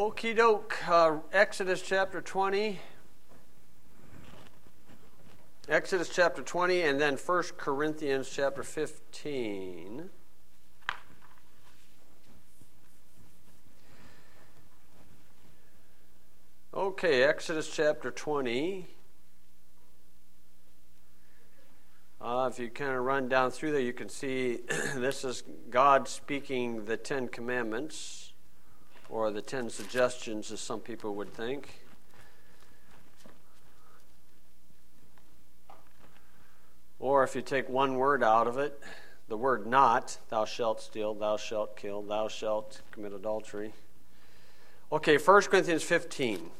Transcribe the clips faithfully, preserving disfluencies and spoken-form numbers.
Okie doke, uh, Exodus chapter twenty. Exodus chapter twenty and then First Corinthians chapter fifteen. Okay, Exodus chapter twenty. Uh, if you kind of run down through there, you can see this is God speaking the Ten Commandments, or the Ten Suggestions, as some people would think. Or if you take one word out of it, the word not, thou shalt steal, thou shalt kill, thou shalt commit adultery. Okay, First Corinthians fifteen.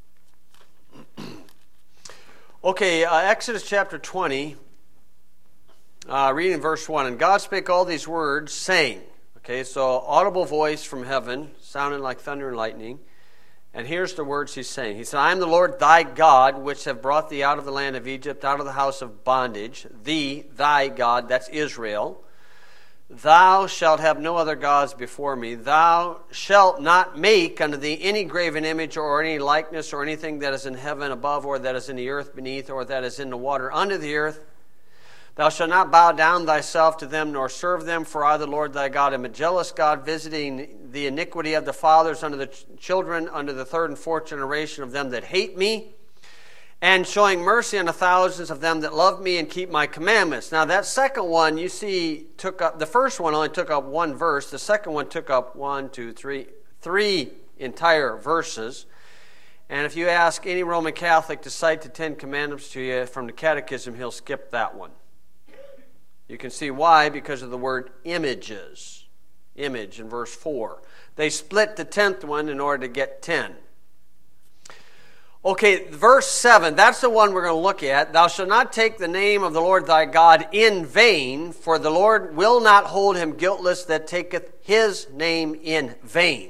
Okay, uh, Exodus chapter twenty, uh, reading verse one. And God spake all these words, saying, okay, so audible voice from heaven, sounding like thunder and lightning. And here's the words he's saying. He said, I am the Lord thy God, which have brought thee out of the land of Egypt, out of the house of bondage. Thee, thy God, that's Israel. Thou shalt have no other gods before me. Thou shalt not make unto thee any graven image or any likeness or anything that is in heaven above, or that is in the earth beneath, or that is in the water under the earth. Thou shalt not bow down thyself to them, nor serve them, for I, the Lord thy God, am a jealous God, visiting the iniquity of the fathers unto the ch- children, unto the third and fourth generation of them that hate me, and showing mercy unto thousands of them that love me and keep my commandments. Now that second one, you see, took up, the first one only took up one verse. The second one took up one, two, three, three entire verses. And if you ask any Roman Catholic to cite the Ten Commandments to you from the Catechism, he'll skip that one. You can see why, because of the word images. Image in verse four. They split the tenth one in order to get ten. Okay, verse seven, that's the one we're going to look at. Thou shalt not take the name of the Lord thy God in vain, for the Lord will not hold him guiltless that taketh his name in vain.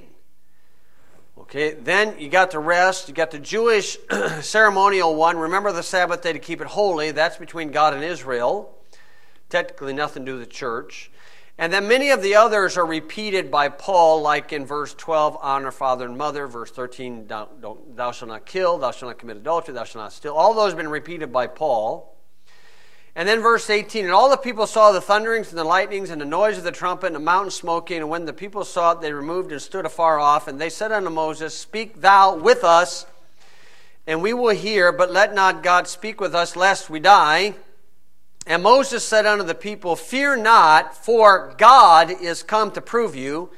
Okay, then you got the rest. You got the Jewish ceremonial one. Remember the Sabbath day to keep it holy. That's between God and Israel. Technically nothing to do with the church. And then many of the others are repeated by Paul, like in verse twelve, honor father and mother. Verse thirteen, don't, don't, thou shalt not kill, thou shalt not commit adultery, thou shalt not steal. All those have been repeated by Paul. And then verse eighteen, and all the people saw the thunderings and the lightnings and the noise of the trumpet and the mountain smoking. And when the people saw it, they removed and stood afar off. And they said unto Moses, speak thou with us, and we will hear, but let not God speak with us, lest we die. And Moses said unto the people, fear not, for God is come to prove you,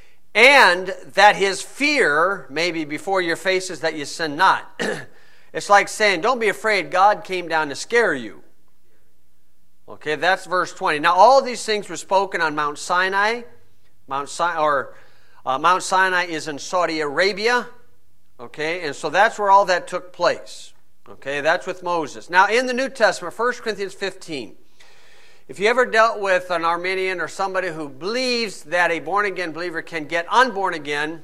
and that his fear may be before your faces, that you sin not. It's like saying, don't be afraid, God came down to scare you. Okay, that's verse twenty. Now all of these things were spoken on Mount Sinai. Mount Sinai, or uh, Mount Sinai is in Saudi Arabia. Okay, and so that's where all that took place. Okay, that's with Moses. Now, in the New Testament, First Corinthians fifteen, if you ever dealt with an Arminian or somebody who believes that a born-again believer can get unborn again,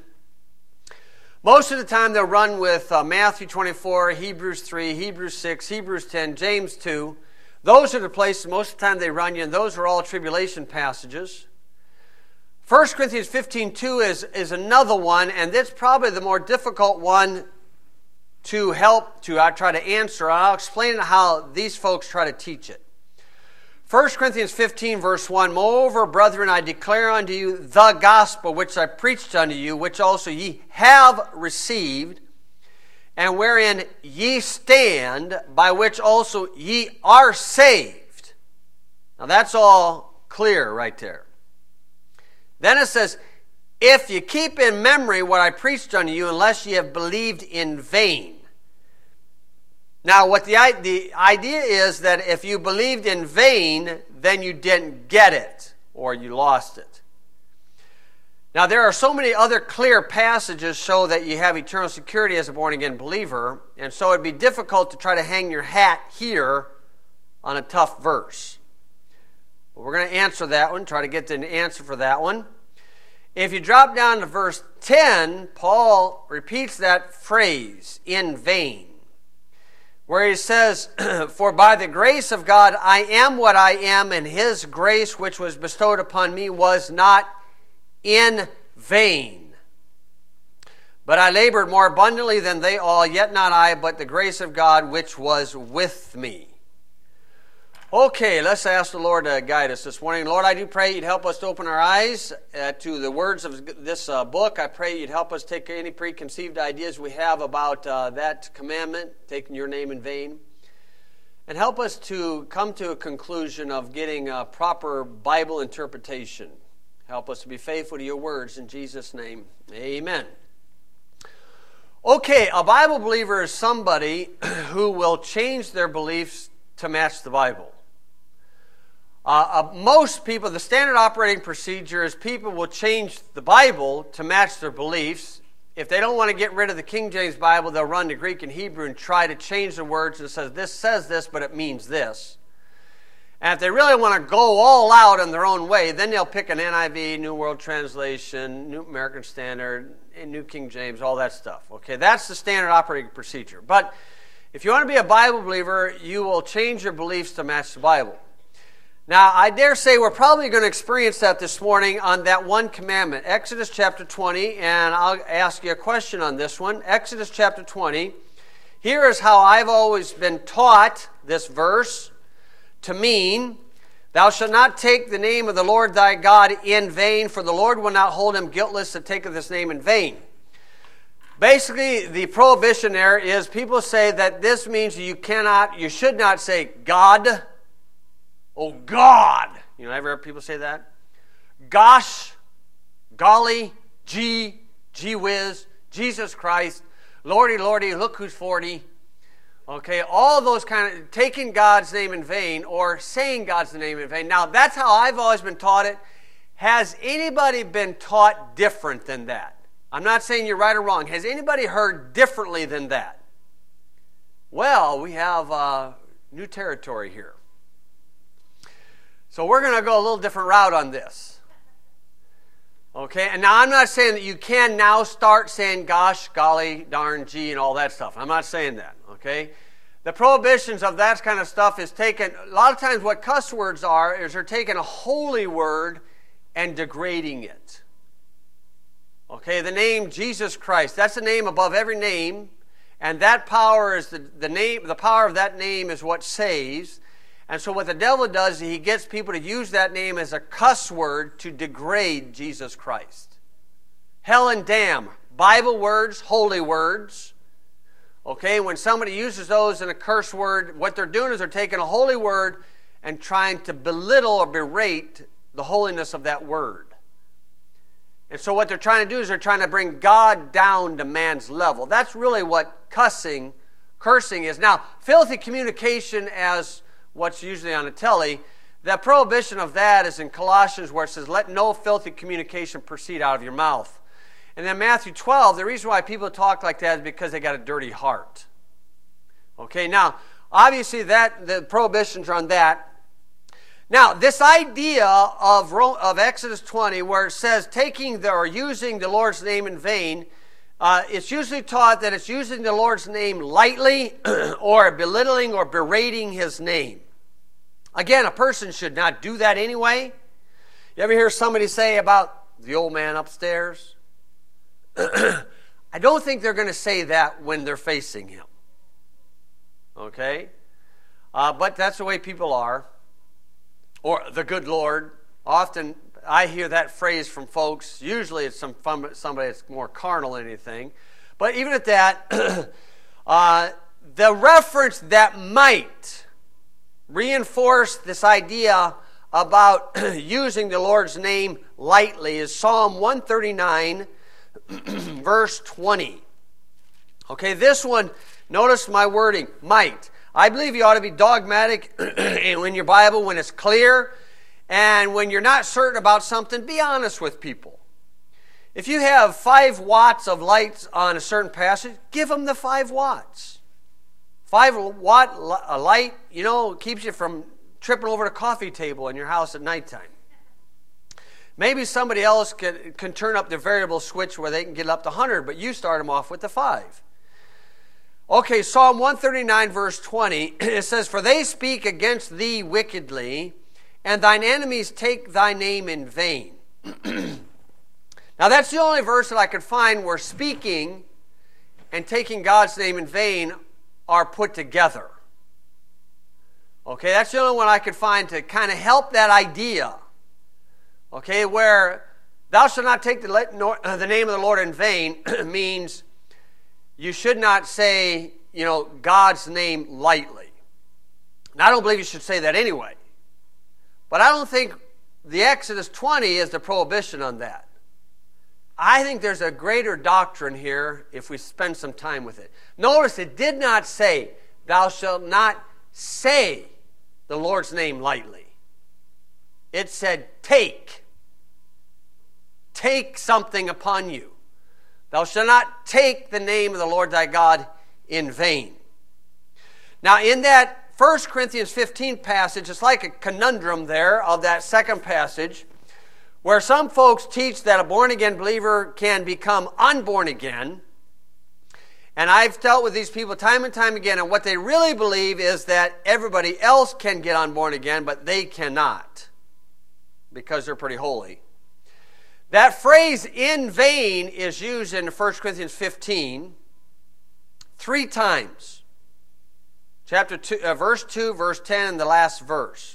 most of the time they'll run with uh, Matthew twenty-four, Hebrews three, Hebrews six, Hebrews ten, James two. Those are the places most of the time they run you, and those are all tribulation passages. First Corinthians fifteen two is, is another one, and that's probably the more difficult one to help to I try to answer. I'll explain how these folks try to teach it. First Corinthians fifteen verse one, moreover, brethren, I declare unto you the gospel which I preached unto you, which also ye have received, and wherein ye stand, by which also ye are saved. Now that's all clear right there. Then it says, if you keep in memory what I preached unto you, unless ye have believed in vain. Now, what the, the idea is that if you believed in vain, then you didn't get it, or you lost it. Now, there are so many other clear passages show that you have eternal security as a born-again believer, and so it'd be difficult to try to hang your hat here on a tough verse. But we're going to answer that one, try to get an answer for that one. If you drop down to verse ten, Paul repeats that phrase, in vain, where he says, for by the grace of God I am what I am, and his grace which was bestowed upon me was not in vain. But I labored more abundantly than they all, yet not I, but the grace of God which was with me. Okay, let's ask the Lord to guide us this morning. Lord, I do pray you'd help us to open our eyes uh, to the words of this uh, book. I pray you'd help us take any preconceived ideas we have about uh, that commandment, taking your name in vain. And help us to come to a conclusion of getting a proper Bible interpretation. Help us to be faithful to your words in Jesus' name. Amen. Okay, a Bible believer is somebody who will change their beliefs to match the Bible. Uh, uh, most people, the standard operating procedure is people will change the Bible to match their beliefs. If they don't want to get rid of the King James Bible, they'll run to Greek and Hebrew and try to change the words and says this says this, but it means this. And if they really want to go all out in their own way, then they'll pick an N I V, New World Translation, New American Standard, New King James, all that stuff. Okay, that's the standard operating procedure. But if you want to be a Bible believer, you will change your beliefs to match the Bible. Now, I dare say we're probably going to experience that this morning on that one commandment, Exodus chapter twenty, and I'll ask you a question on this one. Exodus chapter twenty. Here is how I've always been taught this verse to mean, thou shalt not take the name of the Lord thy God in vain, for the Lord will not hold him guiltless that taketh his name in vain. Basically, the prohibition there is people say that this means you cannot, you should not say God. Oh, God. You know, ever heard people say that? Gosh, golly, gee, gee whiz, Jesus Christ, Lordy, Lordy, look who's forty. Okay, all those kind of, taking God's name in vain or saying God's name in vain. Now, that's how I've always been taught it. Has anybody been taught different than that? I'm not saying you're right or wrong. Has anybody heard differently than that? Well, we have uh, new territory here. So we're going to go a little different route on this. Okay, and now I'm not saying that you can now start saying gosh, golly, darn, gee, and all that stuff. I'm not saying that, okay? The prohibitions of that kind of stuff is taken, a lot of times what cuss words are is they're taking a holy word and degrading it. Okay, the name Jesus Christ, that's the name above every name, and that power is the, the name, the power of that name is what saves. And so what the devil does is he gets people to use that name as a cuss word to degrade Jesus Christ. Hell and damn, Bible words, holy words. Okay, when somebody uses those in a curse word, what they're doing is they're taking a holy word and trying to belittle or berate the holiness of that word. And so what they're trying to do is they're trying to bring God down to man's level. That's really what cussing, cursing is. Now, filthy communication, as what's usually on the telly, the prohibition of that is in Colossians where it says, let no filthy communication proceed out of your mouth. And then Matthew twelve, the reason why people talk like that is because they got a dirty heart. Okay, now, obviously that the prohibitions are on that. Now, this idea of, of Exodus twenty where it says taking the, or using the Lord's name in vain, Uh, it's usually taught that it's using the Lord's name lightly or belittling or berating his name. Again, a person should not do that anyway. You ever hear somebody say about the old man upstairs? I don't think they're going to say that when they're facing him. Okay? Uh, but that's the way people are. Or the good Lord. Often I hear that phrase from folks. Usually it's some fun, somebody that's more carnal than anything. But even at that, uh, the reference that might reinforce this idea about using the Lord's name lightly is Psalm one thirty-nine, verse twenty. Okay, this one, notice my wording, might. I believe you ought to be dogmatic in your Bible when it's clear. And when you're not certain about something, be honest with people. If you have five watts of lights on a certain passage, give them the five watts. Five watt a light, you know, keeps you from tripping over the coffee table in your house at nighttime. Maybe somebody else can, can turn up the variable switch where they can get up to one hundred, but you start them off with the five. Okay, Psalm one thirty-nine, verse twenty, it says, for they speak against thee wickedly, and thine enemies take thy name in vain. Now that's the only verse that I could find where speaking and taking God's name in vain are put together. Okay, that's the only one I could find to kind of help that idea. Okay, where thou shalt not take the, the name of the Lord in vain means you should not say, you know, God's name lightly. Now, I don't believe you should say that anyway. But I don't think the Exodus twenty is the prohibition on that. I think there's a greater doctrine here if we spend some time with it. Notice it did not say, thou shalt not say the Lord's name lightly. It said, take. Take something upon you. Thou shalt not take the name of the Lord thy God in vain. Now, in that First Corinthians fifteen passage, it's like a conundrum there of that second passage, where some folks teach that a born-again believer can become unborn again. And I've dealt with these people time and time again, and what they really believe is that everybody else can get unborn again, but they cannot, because they're pretty holy. That phrase, in vain, is used in First Corinthians fifteen three times. Chapter two, uh, verse two, verse ten, and the last verse.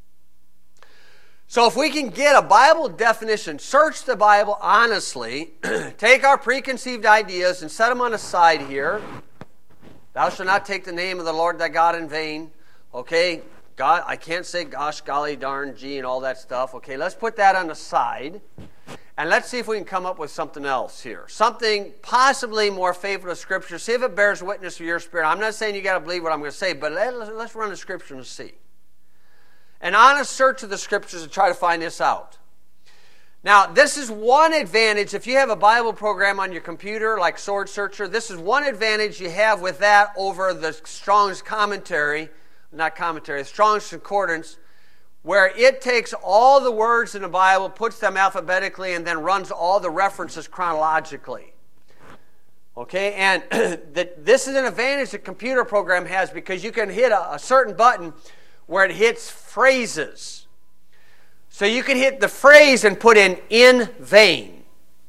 So if we can get a Bible definition, search the Bible honestly, take our preconceived ideas and set them on the side here. Thou shalt not take the name of the Lord thy God in vain. Okay, God, I can't say gosh, golly, darn, gee, and all that stuff. Okay, let's put that on the side. And let's see if we can come up with something else here. Something possibly more faithful to Scripture. See if it bears witness to your spirit. I'm not saying you got to believe what I'm going to say, but let, let's run the Scripture and see. An honest search of the Scriptures to try to find this out. Now, this is one advantage. If you have a Bible program on your computer, like Sword Searcher, this is one advantage you have with that over the Strong's commentary, not commentary, Strong's Concordance, where it takes all the words in the Bible, puts them alphabetically, and then runs all the references chronologically. Okay, and that this is an advantage the computer program has, because you can hit a, a certain button where it hits phrases. So you can hit the phrase and put in in vain,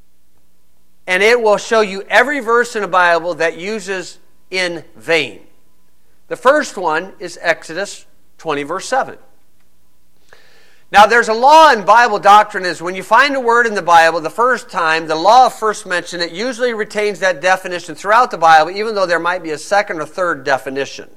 and it will show you every verse in the Bible that uses in vain. The first one is Exodus twenty, verse seven. Now, there's a law in Bible doctrine is when you find a word in the Bible the first time, the law of first mention, it usually retains that definition throughout the Bible, even though there might be a second or third definition.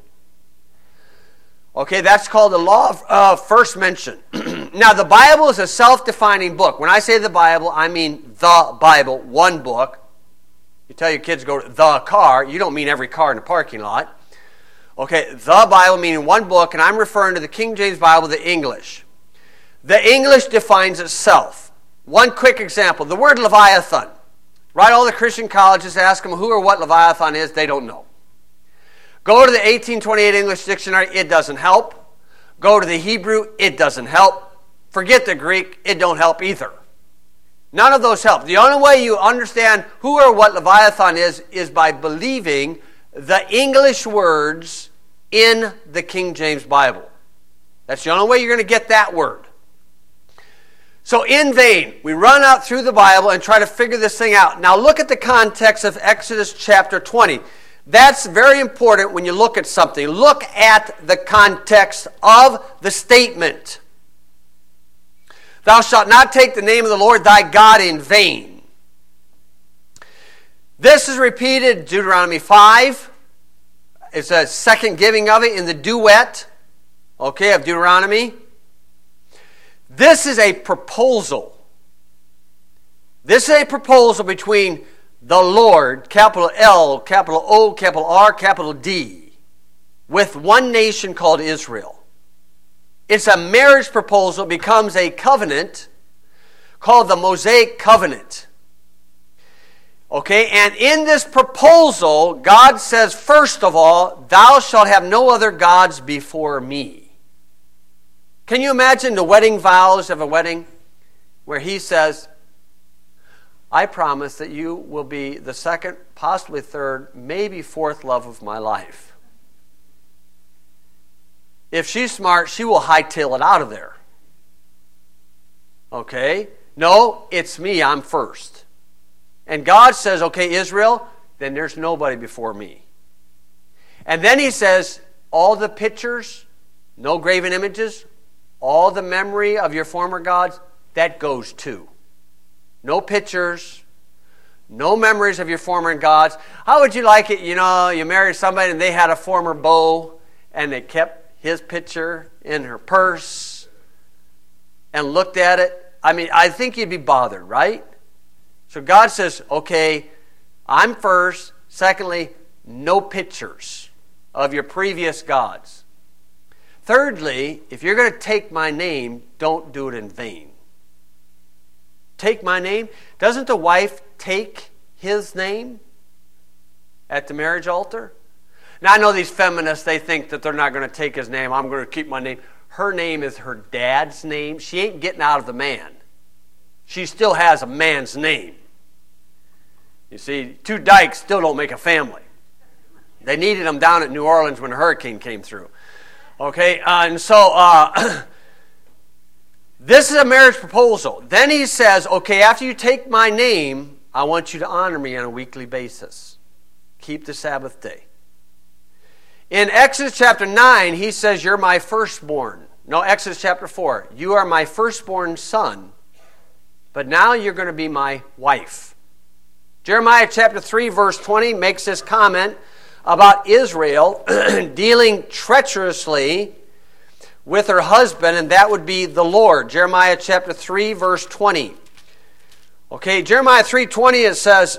Okay, that's called the law of uh, first mention. Now, the Bible is a self-defining book. When I say the Bible, I mean the Bible, one book. You tell your kids to go to the car, you don't mean every car in the parking lot. Okay, the Bible meaning one book, and I'm referring to the King James Bible, the English. The English defines itself. One quick example, the word Leviathan. Right, all the Christian colleges ask them who or what Leviathan is, they don't know. Go to the eighteen twenty-eight English Dictionary, it doesn't help. Go to the Hebrew, it doesn't help. Forget the Greek, it don't help either. None of those help. The only way you understand who or what Leviathan is, is by believing the English words in the King James Bible. That's the only way you're going to get that word. So in vain, we run out through the Bible and try to figure this thing out. Now look at the context of Exodus chapter twenty. That's very important when you look at something. Look at the context of the statement. Thou shalt not take the name of the Lord thy God in vain. This is repeated in Deuteronomy five. It's a second giving of it in the duet, okay, of Deuteronomy. This is a proposal. This is a proposal between the Lord, capital L, capital O, capital R, capital D, with one nation called Israel. It's a marriage proposal, becomes a covenant called the Mosaic Covenant. Okay, and in this proposal, God says, first of all, thou shalt have no other gods before me. Can you imagine the wedding vows of a wedding where he says, I promise that you will be the second, possibly third, maybe fourth love of my life. If she's smart, she will hightail it out of there. Okay? No, it's me, I'm first. And God says, okay, Israel, then there's nobody before me. And then he says, all the pictures, no graven images, all the memory of your former gods, that goes too. No pictures, no memories of your former gods. How would you like it, you know, you married somebody and they had a former beau and they kept his picture in her purse and looked at it? I mean, I think you'd be bothered, right? So God says, okay, I'm first. Secondly, no pictures of your previous gods. Thirdly, if you're going to take my name, don't do it in vain. Take my name. Doesn't the wife take his name at the marriage altar? Now, I know these feminists, they think that they're not going to take his name. I'm going to keep my name. Her name is her dad's name. She ain't getting out of the man. She still has a man's name. You see, two dykes still don't make a family. They needed them down at New Orleans when a hurricane came through. Okay, uh, and so uh, this is a marriage proposal. Then he says, okay, after you take my name, I want you to honor me on a weekly basis. Keep the Sabbath day. In Exodus chapter nine, he says, you're my firstborn. No, Exodus chapter four. You are my firstborn son, but now you're going to be my wife. Jeremiah chapter three, verse twenty makes this comment about Israel dealing treacherously with her husband, and that would be the Lord. Jeremiah chapter three, verse twenty. Okay, Jeremiah three twenty, it says,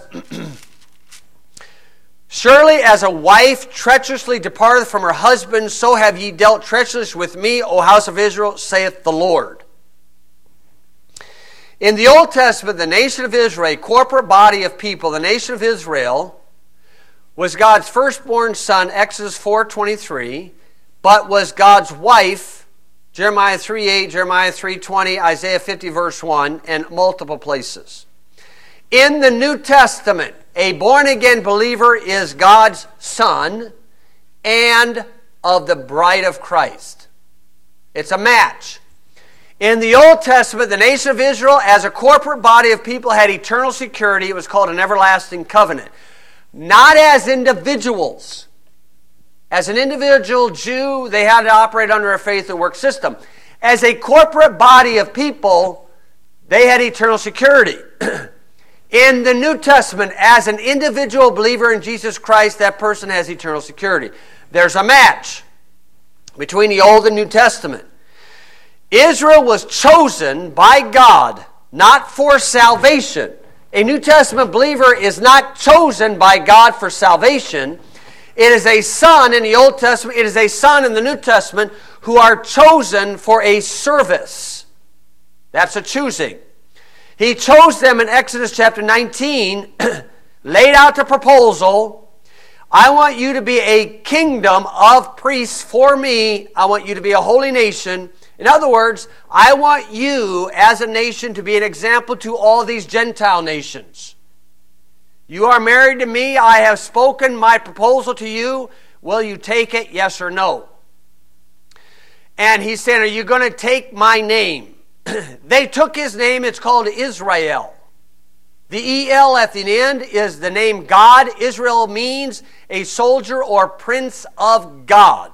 surely as a wife treacherously departeth from her husband, so have ye dealt treacherously with me, O house of Israel, saith the Lord. In the Old Testament, the nation of Israel, a corporate body of people, the nation of Israel, was God's firstborn son, Exodus four twenty-three, but was God's wife, Jeremiah three eight, Jeremiah three twenty, Isaiah fifty verse one, and multiple places. In the New Testament, a born-again believer is God's son and of the bride of Christ. It's a match. In the Old Testament, the nation of Israel, as a corporate body of people, had eternal security. It was called an everlasting covenant. Not as individuals. As an individual Jew, they had to operate under a faith and work system. As a corporate body of people, they had eternal security. In the New Testament, as an individual believer in Jesus Christ, that person has eternal security. There's a match between the Old and New Testament. Israel was chosen by God, not for salvation. A New Testament believer is not chosen by God for salvation. It is a son in the Old Testament, it is a son in the New Testament who are chosen for a service. That's a choosing. He chose them in Exodus chapter nineteen, laid out the proposal. I want you to be a kingdom of priests for me. I want you to be a holy nation. In other words, I want you as a nation to be an example to all these Gentile nations. You are married to me. I have spoken my proposal to you. Will you take it, yes or no? And he's saying, are you going to take my name? They took his name. It's called Israel. The E L at the end is the name God. Israel means a soldier or prince of God.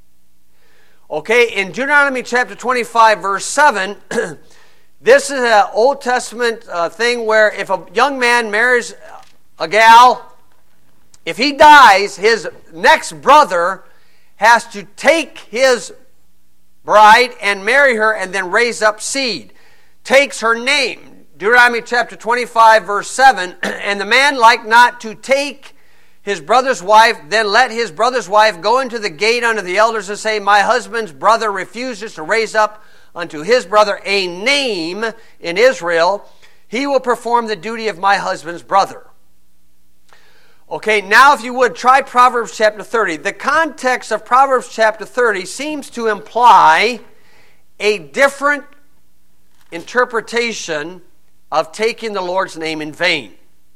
Okay, in Deuteronomy chapter twenty-five, verse seven, this is an Old Testament uh, thing where if a young man marries a gal, if he dies, his next brother has to take his bride and marry her and then raise up seed. Takes her name. Deuteronomy chapter twenty-five, verse seven, and the man like not to take his brother's wife, then let his brother's wife go into the gate unto the elders and say, my husband's brother refuses to raise up unto his brother a name in Israel. He will perform the duty of my husband's brother. Okay, now if you would, try Proverbs chapter thirty. The context of Proverbs chapter thirty seems to imply a different interpretation of taking the Lord's name in vain.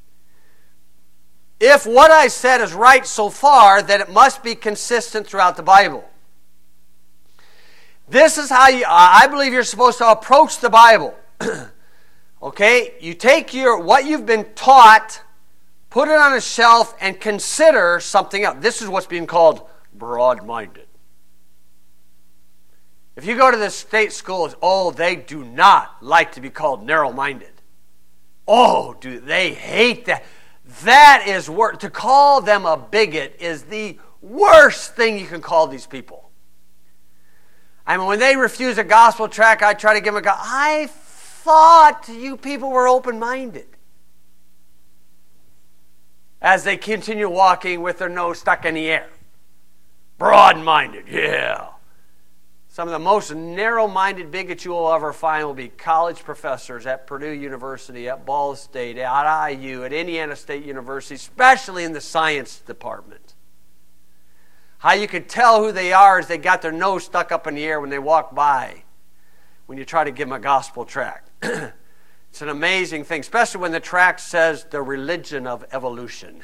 If what I said is right so far, then it must be consistent throughout the Bible. This is how you, I believe you're supposed to approach the Bible. Okay, you take your what you've been taught, put it on a shelf, and consider something else. This is what's being called broad-minded. If you go to the state schools, oh, they do not like to be called narrow-minded. Oh, do they hate that? That is worse. To call them a bigot is the worst thing you can call these people. I mean, when they refuse a gospel tract, I try to give them a go. I thought you people were open-minded. As they continue walking with their nose stuck in the air. Broad-minded, yeah. Some of the most narrow-minded bigots you will ever find will be college professors at Purdue University, at Ball State, at I U, at Indiana State University, especially in the science department. How you can tell who they are is they got their nose stuck up in the air when they walk by, when you try to give them a gospel tract. It's an amazing thing, especially when the tract says the religion of evolution.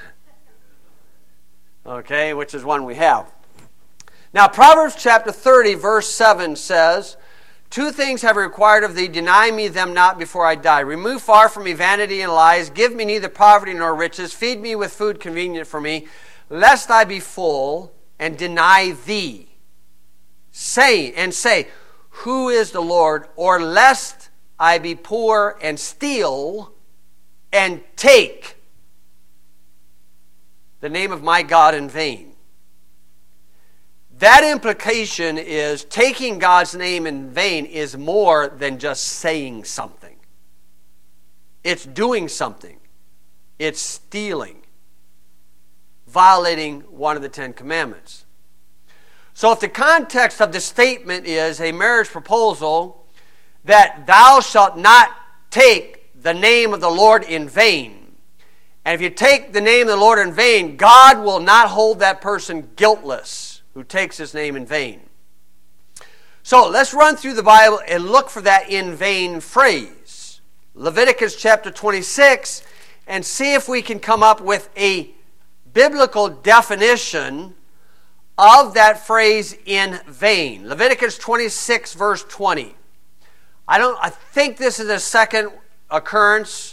Okay, which is one we have. Now, Proverbs chapter thirty, verse seven says, two things have I required of thee, deny me them not before I die. Remove far from me vanity and lies, give me neither poverty nor riches, feed me with food convenient for me, lest I be full and deny thee. Say, and say, who is the Lord? Or lest I be poor and steal and take the name of my God in vain. That implication is taking God's name in vain is more than just saying something. It's doing something. It's stealing. Violating one of the Ten Commandments. So if the context of the statement is a marriage proposal that thou shalt not take the name of the Lord in vain, and if you take the name of the Lord in vain, God will not hold that person guiltless who takes his name in vain. So let's run through the Bible and look for that in vain phrase. Leviticus chapter twenty-six, and see if we can come up with a biblical definition of that phrase in vain. Leviticus twenty-six, verse twenty. I don't I think this is a second occurrence.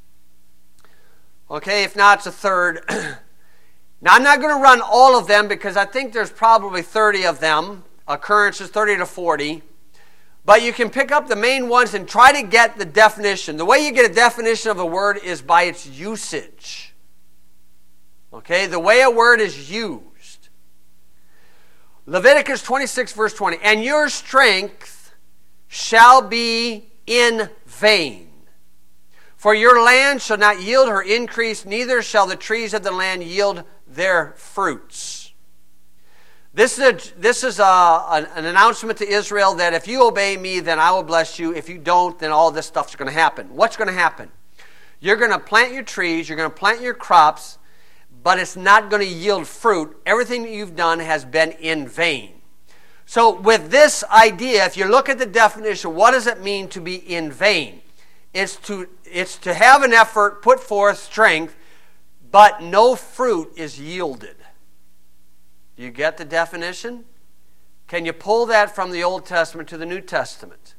Okay, if not, it's a third. Now, I'm not going to run all of them because I think there's probably thirty of them, occurrences, thirty to forty. But you can pick up the main ones and try to get the definition. The way you get a definition of a word is by its usage. Okay, the way a word is used. Leviticus twenty-six, verse twenty. And your strength shall be in vain. For your land shall not yield her increase, neither shall the trees of the land yield their fruits. This is, a, this is a, an, an announcement to Israel that if you obey me, then I will bless you. If you don't, then all this stuff's going to happen. What's going to happen? You're going to plant your trees, you're going to plant your crops, but it's not going to yield fruit. Everything that you've done has been in vain. So with this idea, if you look at the definition, what does it mean to be in vain? It's to, it's to have an effort, put forth strength, but no fruit is yielded. Do you get the definition? Can you pull that from the Old Testament to the New Testament?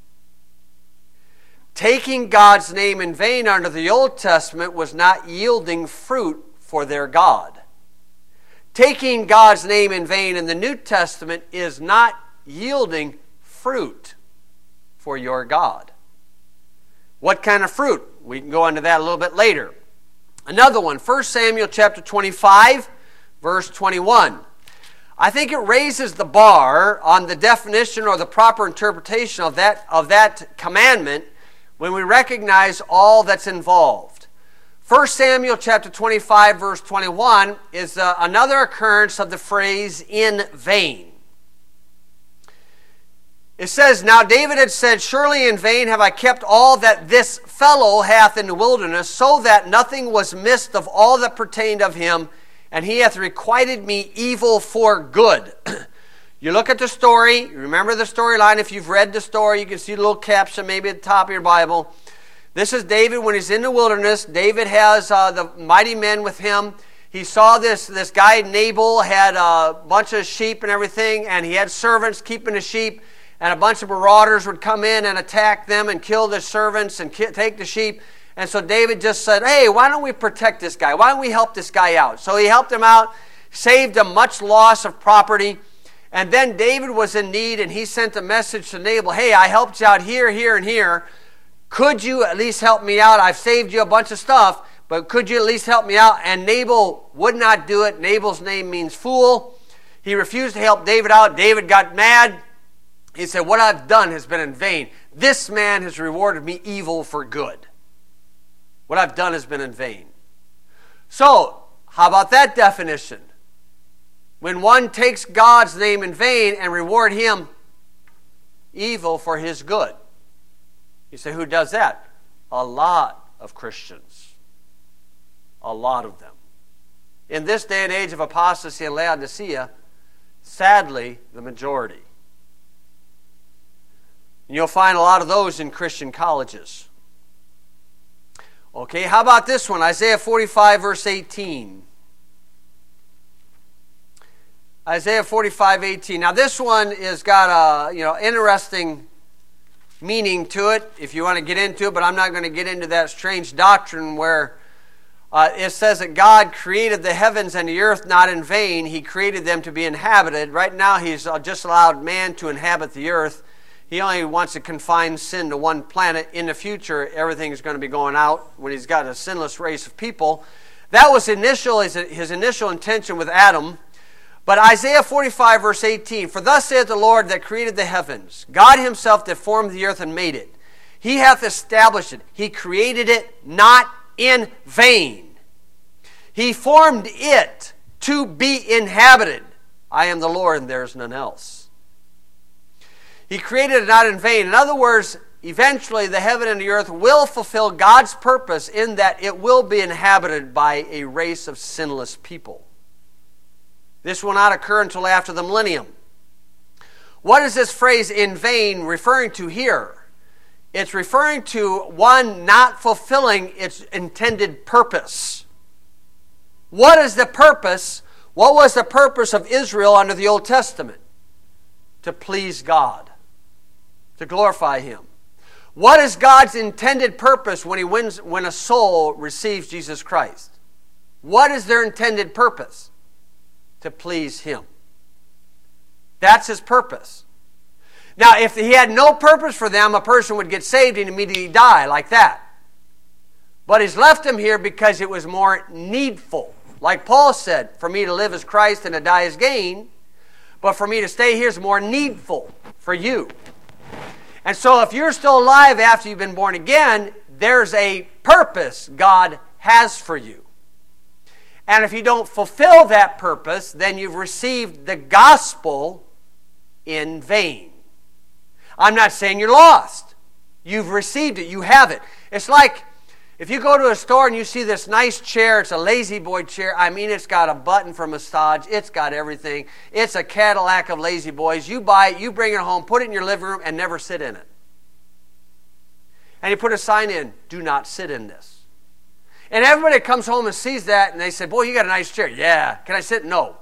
Taking God's name in vain under the Old Testament was not yielding fruit for their God. Taking God's name in vain in the New Testament is not yielding fruit for your God. What kind of fruit? We can go into that a little bit later. Another one, First Samuel chapter twenty-five, verse twenty-one. I think it raises the bar on the definition or the proper interpretation of that, of that commandment when we recognize all that's involved. First Samuel chapter twenty-five, verse twenty-one is uh, another occurrence of the phrase in vain. It says, Now David had said, Surely in vain have I kept all that this fellow hath in the wilderness, so that nothing was missed of all that pertained of him, and he hath requited me evil for good. You look at the story, you remember the storyline. If you've read the story, you can see the little caption maybe at the top of your Bible. This is David when he's in the wilderness. David has uh, the mighty men with him. He saw this, this guy Nabal had a bunch of sheep and everything, and he had servants keeping the sheep. and a bunch of marauders would come in and attack them and kill the servants and ki- take the sheep. And so David just said, hey, why don't we protect this guy? Why don't we help this guy out? So he helped him out, saved him much loss of property. And then David was in need, and he sent a message to Nabal, hey, I helped you out here, here, and here. Could you at least help me out? I've saved you a bunch of stuff, but could you at least help me out? And Nabal would not do it. Nabal's name means fool. He refused to help David out. David got mad. He said, what I've done has been in vain. This man has rewarded me evil for good. What I've done has been in vain. So, how about that definition? When one takes God's name in vain and reward him evil for his good. You say, who does that? A lot of Christians. A lot of them. In this day and age of apostasy in Laodicea, sadly, the majority. And you'll find a lot of those in Christian colleges. Okay, how about this one? Isaiah forty-five, verse eighteen. Isaiah forty-five, eighteen. Now this one has got a you know interesting meaning to it, if you want to get into it, but I'm not going to get into that strange doctrine where uh, it says that God created the heavens and the earth not in vain. He created them to be inhabited. Right now He's just allowed man to inhabit the earth. He only wants to confine sin to one planet. In the future, everything is going to be going out when He's got a sinless race of people. That was initial his, his initial intention with Adam. But Isaiah forty-five, verse eighteen, for thus saith the Lord that created the heavens, God Himself that formed the earth and made it. He hath established it. He created it not in vain. He formed it to be inhabited. I am the Lord and there is none else. He created it not in vain. In other words, eventually the heaven and the earth will fulfill God's purpose in that it will be inhabited by a race of sinless people. This will not occur until after the millennium. What is this phrase in vain referring to here? It's referring to one not fulfilling its intended purpose. What is the purpose? What was the purpose of Israel under the Old Testament? To please God. To glorify Him. What is God's intended purpose when He wins, when a soul receives Jesus Christ? What is their intended purpose? To please Him. That's His purpose. Now, if He had no purpose for them, a person would get saved and immediately die like that. But He's left them here because it was more needful. Like Paul said, for me to live is Christ and to die is gain. But for me to stay here is more needful for you. And so if you're still alive after you've been born again, there's a purpose God has for you. And if you don't fulfill that purpose, then you've received the gospel in vain. I'm not saying you're lost. You've received it. You have it. It's like if you go to a store and you see this nice chair, it's a lazy boy chair. I mean, it's got a button for massage. It's got everything. It's a Cadillac of lazy boys. You buy it, you bring it home, put it in your living room, and never sit in it. And you put a sign in, do not sit in this. And everybody comes home and sees that, and they say, boy, you got a nice chair. Yeah. Can I sit? No.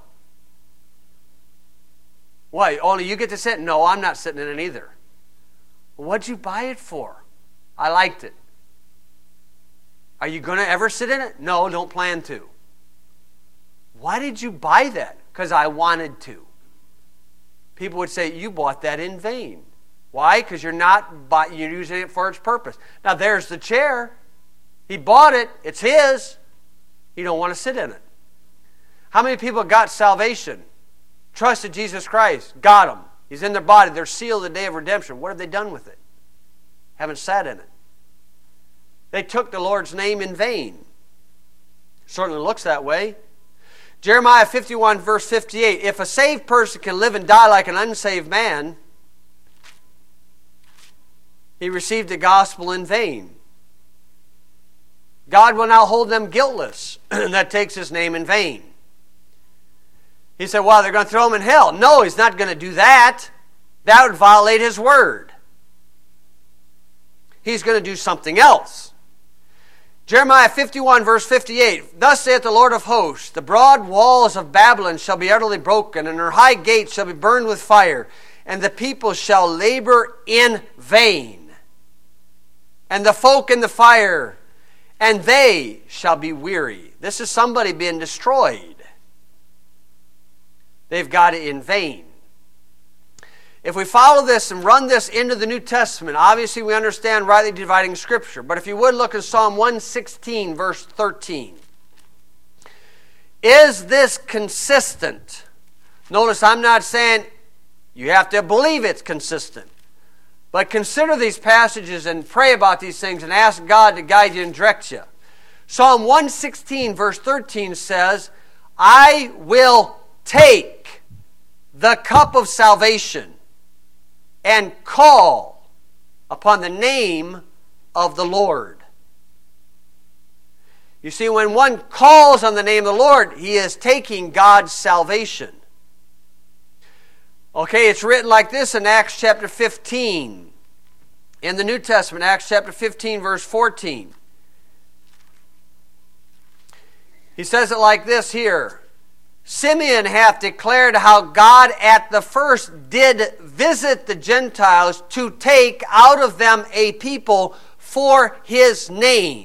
Why? Only you get to sit? No, I'm not sitting in it either. Well, what'd you buy it for? I liked it. Are you going to ever sit in it? No, don't plan to. Why did you buy that? Because I wanted to. People would say, you bought that in vain. Why? Because you're not buy, you're using it for its purpose. Now, there's the chair. He bought it. It's his. You don't want to sit in it. How many people got salvation? Trusted Jesus Christ. Got him. He's in their body. They're sealed the day of redemption. What have they done with it? Haven't sat in it. They took the Lord's name in vain. Certainly looks that way. Jeremiah fifty-one, verse fifty-eight. If a saved person can live and die like an unsaved man, he received the gospel in vain. God will now hold them guiltless. That takes His name in vain. He said, well, they're going to throw him in hell. No, He's not going to do that. That would violate His word. He's going to do something else. Jeremiah fifty-one, verse fifty-eight. Thus saith the Lord of hosts, the broad walls of Babylon shall be utterly broken, and her high gates shall be burned with fire. and the people shall labor in vain. And the folk in the fire, and they shall be weary. This is somebody being destroyed. They've got it in vain. If we follow this and run this into the New Testament, obviously we understand rightly dividing Scripture. But if you would look at Psalm one sixteen, verse thirteen. Is this consistent? Notice I'm not saying you have to believe it's consistent. But consider these passages and pray about these things and ask God to guide you and direct you. Psalm one sixteen, verse thirteen says, I will take the cup of salvation and call upon the name of the Lord. You see, when one calls on the name of the Lord, he is taking God's salvation. Okay, it's written like this in Acts chapter fifteen. In the New Testament, Acts chapter fifteen, verse fourteen. He says it like this here. Simeon hath declared how God at the first did visit the Gentiles to take out of them a people for his name.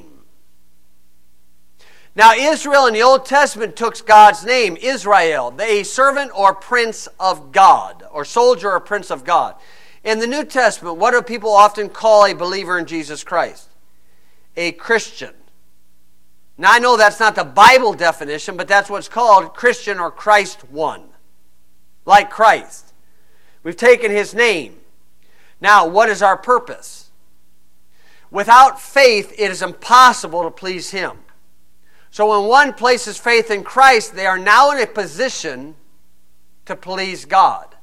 Now Israel in the Old Testament took God's name, Israel, a servant or prince of God, or soldier or prince of God. In the New Testament, what do people often call a believer in Jesus Christ? A Christian. Now, I know that's not the Bible definition, but that's what's called Christian or Christ one. Like Christ. We've taken his name. Now, what is our purpose? Without faith, it is impossible to please him. So when one places faith in Christ, they are now in a position to please God.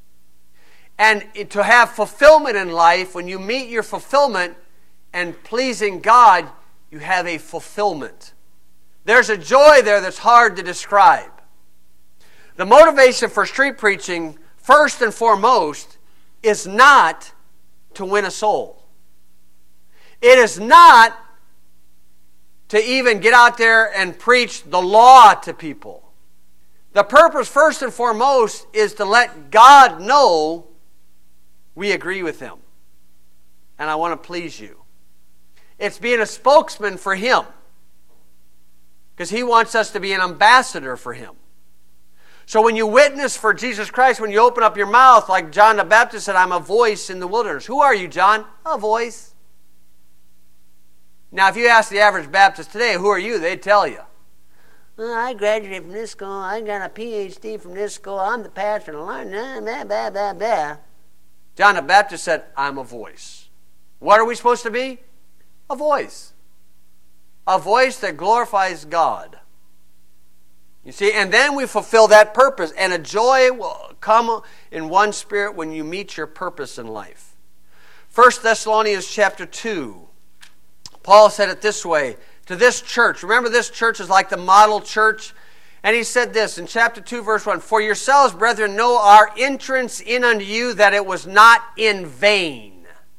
And to have fulfillment in life, when you meet your fulfillment and pleasing God, you have a fulfillment. There's a joy there that's hard to describe. The motivation for street preaching, first and foremost, is not to win a soul. It is not to even get out there and preach the law to people. The purpose, first and foremost, is to let God know we agree with him. And I want to please you. It's being a spokesman for him. Because he wants us to be an ambassador for him. So when you witness for Jesus Christ, when you open up your mouth, like John the Baptist said, I'm a voice in the wilderness. Who are you, John? A voice. Now, if you ask the average Baptist today, who are you? They'd tell you. Well, I graduated from this school. I got a P H D from this school. I'm the pastor. Blah, blah, blah, blah, blah. John the Baptist said, I'm a voice. What are we supposed to be? A voice. A voice that glorifies God. You see, and then we fulfill that purpose. And a joy will come in one spirit when you meet your purpose in life. First Thessalonians chapter two. Paul said it this way to this church. Remember, this church is like the model church. And he said this in chapter two, verse one. For yourselves, brethren, know our entrance in unto you, that it was not in vain.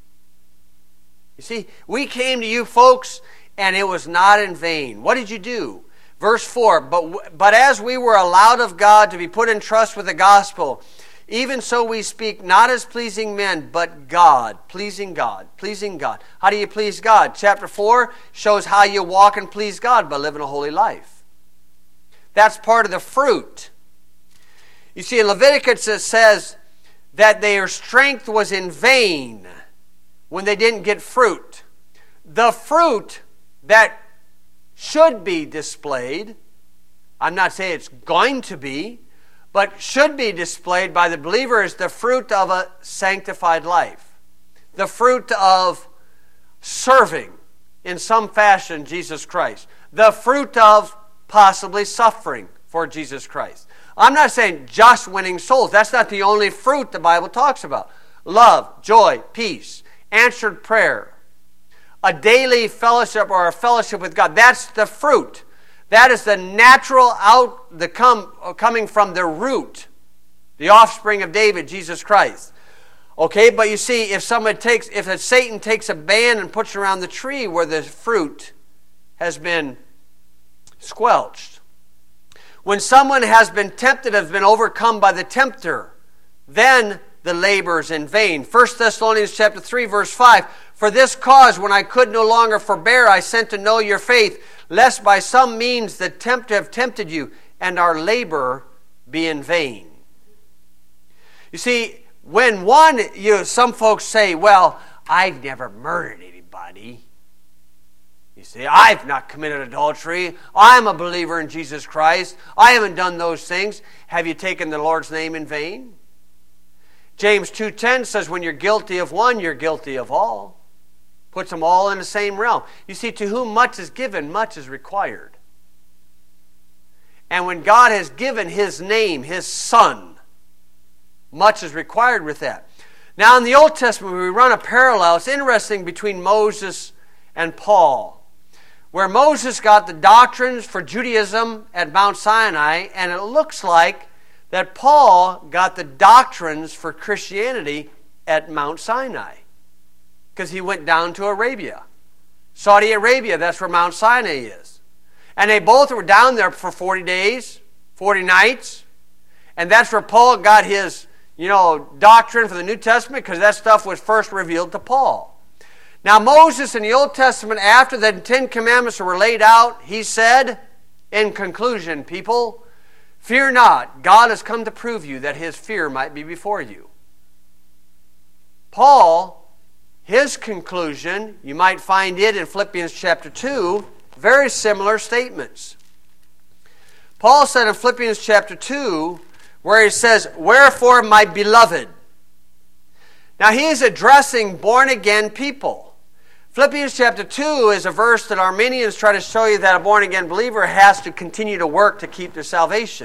You see, we came to you folks, and it was not in vain. What did you do? Verse four, but, but as we were allowed of God to be put in trust with the gospel, even so we speak not as pleasing men, but God. Pleasing God. Pleasing God. How do you please God? Chapter four shows how you walk and please God by living a holy life. That's part of the fruit. You see, in Leviticus it says that their strength was in vain when they didn't get fruit. The fruit that should be displayed, I'm not saying it's going to be, but should be displayed by the believer is the fruit of a sanctified life. The fruit of serving in some fashion Jesus Christ. The fruit of possibly suffering for Jesus Christ. I'm not saying just winning souls. That's not the only fruit the Bible talks about. Love, joy, peace, answered prayer, a daily fellowship or a fellowship with God. That's the fruit. That is the natural out, the come, coming from the root, the offspring of David, Jesus Christ. Okay, but you see, if someone takes, if a Satan takes a band and puts it around the tree where the fruit has been squelched. When someone has been tempted, has been overcome by the tempter, then the labors in vain. First Thessalonians chapter three, verse five, for this cause, when I could no longer forbear, I sent to know your faith, lest by some means the tempt have tempted you, and our labor be in vain. You see, when one, you know, some folks say, well, I've never murdered anybody. You say, I've not committed adultery. I'm a believer in Jesus Christ. I haven't done those things. Have you taken the Lord's name in vain? James two ten says, when you're guilty of one, you're guilty of all. Puts them all in the same realm. You see, to whom much is given, much is required. And when God has given His name, His Son, much is required with that. Now in the Old Testament, we run a parallel. It's interesting between Moses and Paul, where Moses got the doctrines for Judaism at Mount Sinai, and it looks like that Paul got the doctrines for Christianity at Mount Sinai, because he went down to Arabia. Saudi Arabia, that's where Mount Sinai is. And they both were down there for forty days, forty nights, and that's where Paul got his, you know, doctrine for the New Testament, because that stuff was first revealed to Paul. Now Moses in the Old Testament, after the Ten Commandments were laid out, he said, in conclusion, people, fear not, God has come to prove you that His fear might be before you. Paul, his conclusion, you might find it in Philippians chapter two, very similar statements. Paul said in Philippians chapter two, where he says, wherefore, my beloved. Now he is addressing born-again people. Philippians chapter two is a verse that Arminians try to show you that a born-again believer has to continue to work to keep their salvation.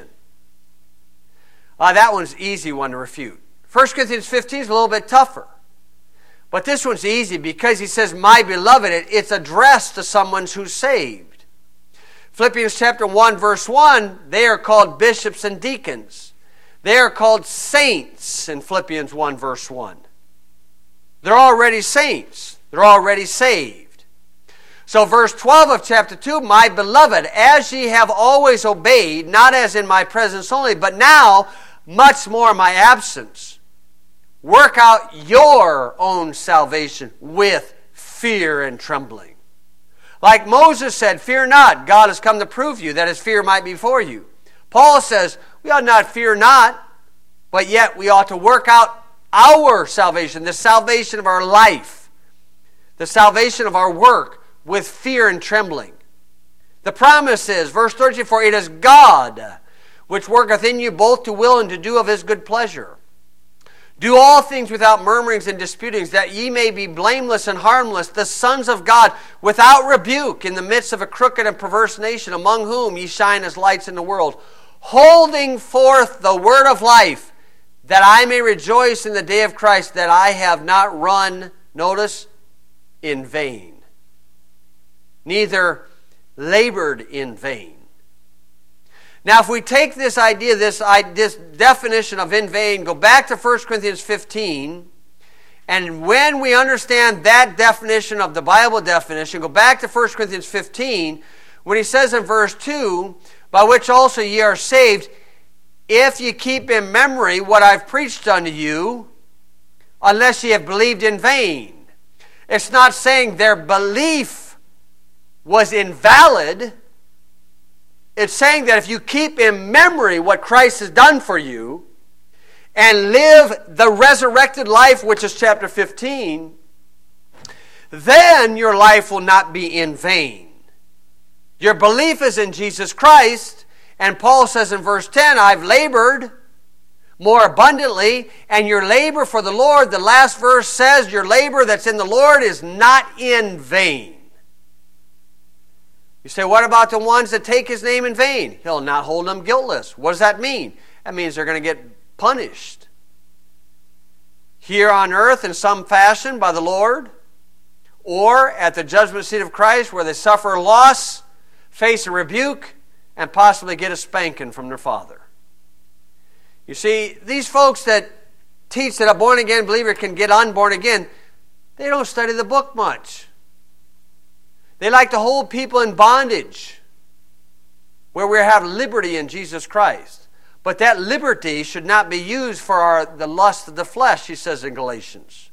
Uh, that one's an easy one to refute. First Corinthians fifteen is a little bit tougher. But this one's easy because he says, my beloved, it's addressed to someone who's saved. Philippians chapter one, verse one, they are called bishops and deacons. They are called saints in Philippians one, verse one. They're already saints. They're already saved. So verse twelve of chapter two, my beloved, as ye have always obeyed, not as in my presence only, but now much more in my absence, work out your own salvation with fear and trembling. Like Moses said, fear not, God has come to prove you that His fear might be before you. Paul says, we ought not fear not, but yet we ought to work out our salvation, the salvation of our life, the salvation of our work, with fear and trembling. The promise is, verse thirteen, for it is God which worketh in you both to will and to do of His good pleasure. Do all things without murmurings and disputings, that ye may be blameless and harmless, the sons of God, without rebuke, in the midst of a crooked and perverse nation, among whom ye shine as lights in the world, holding forth the word of life, that I may rejoice in the day of Christ, that I have not run, notice, in vain, neither labored in vain. Now, if we take this idea, this, this definition of in vain, go back to First Corinthians fifteen, and when we understand that definition of the Bible definition, go back to First Corinthians fifteen, when he says in verse two, by which also ye are saved, if ye keep in memory what I've preached unto you, unless ye have believed in vain. It's not saying their belief was invalid. It's saying that if you keep in memory what Christ has done for you and live the resurrected life, which is chapter fifteen, then your life will not be in vain. Your belief is in Jesus Christ, and Paul says in verse ten, I've labored more abundantly, and your labor for the Lord, the last verse says, your labor that's in the Lord is not in vain. You say, what about the ones that take His name in vain? He'll not hold them guiltless. What does that mean? That means they're going to get punished here on earth in some fashion by the Lord, or at the judgment seat of Christ where they suffer loss, face a rebuke, and possibly get a spanking from their Father. You see, these folks that teach that a born-again believer can get unborn again, they don't study the book much. They like to hold people in bondage where we have liberty in Jesus Christ. But that liberty should not be used for our, the lust of the flesh, he says in Galatians.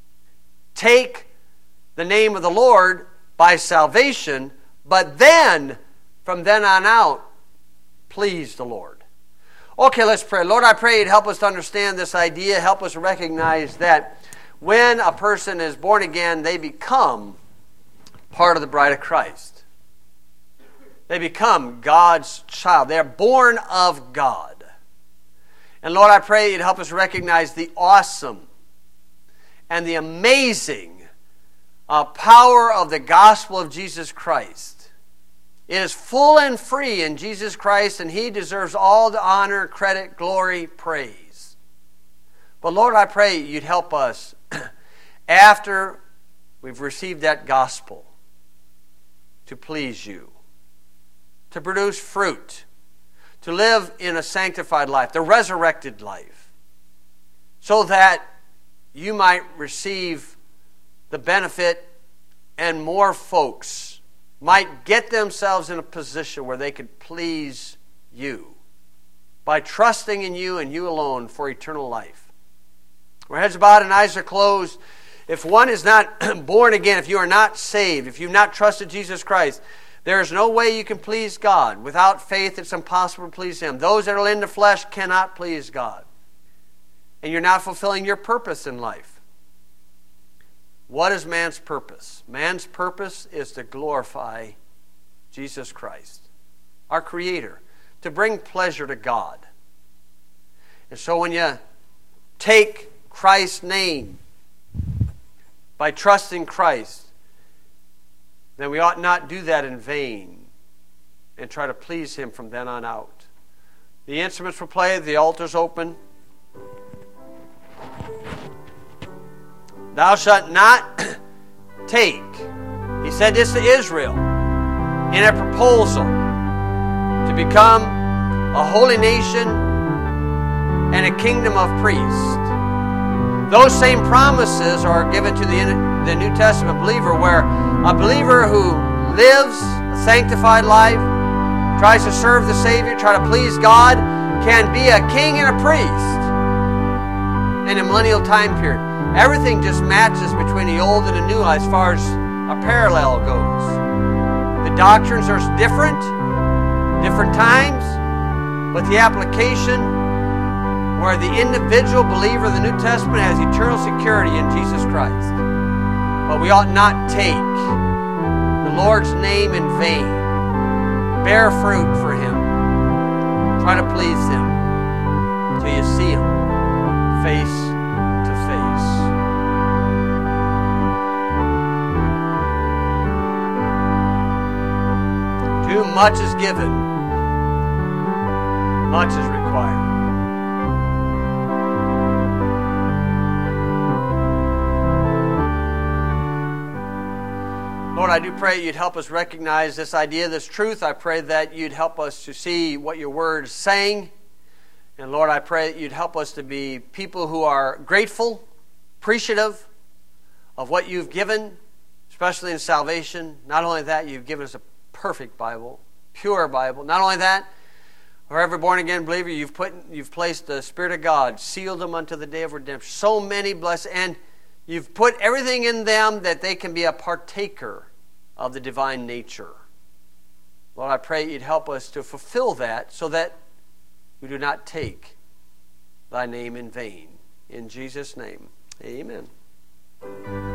Take the name of the Lord by salvation, but then, from then on out, please the Lord. Okay, let's pray. Lord, I pray you'd help us to understand this idea. Help us recognize that when a person is born again, they become part of the bride of Christ. They become God's child. They are born of God. And Lord, I pray you'd help us recognize the awesome and the amazing uh, power of the gospel of Jesus Christ. It is full and free in Jesus Christ, and he deserves all the honor, credit, glory, praise. But Lord, I pray you'd help us after we've received that gospel to please you, to produce fruit, to live in a sanctified life, the resurrected life, so that you might receive the benefit and more folks might get themselves in a position where they could please you by trusting in you and you alone for eternal life. Our heads are bowed and eyes are closed. If one is not born again, if you are not saved, if you've not trusted Jesus Christ, there is no way you can please God. Without faith, it's impossible to please him. Those that are in the flesh cannot please God. And you're not fulfilling your purpose in life. What is man's purpose? Man's purpose is to glorify Jesus Christ, our Creator, to bring pleasure to God. And so when you take Christ's name by trusting Christ, then we ought not do that in vain and try to please him from then on out. The instruments will play, the altar's open. Thou shalt not take. He said this to Israel in a proposal to become a holy nation and a kingdom of priests. Those same promises are given to the, the New Testament believer, where a believer who lives a sanctified life, tries to serve the Savior, try to please God, can be a king and a priest in a millennial time period. Everything just matches between the old and the new as far as a parallel goes. The doctrines are different, different times, but the application, where the individual believer of the New Testament has eternal security in Jesus Christ. But we ought not take the Lord's name in vain. Bear fruit for him. Try to please him till you see him face to face. Too much is given, much is required. Lord, I do pray you'd help us recognize this idea, this truth. I pray that you'd help us to see what your word is saying. And Lord, I pray that you'd help us to be people who are grateful, appreciative of what you've given, especially in salvation. Not only that, you've given us a perfect Bible, pure Bible. Not only that, for every born-again believer, you've put, you've placed the Spirit of God, sealed them unto the day of redemption. So many blessings. And you've put everything in them that they can be a partaker of the divine nature. Lord, I pray you'd help us to fulfill that so that we do not take thy name in vain. In Jesus' name, amen.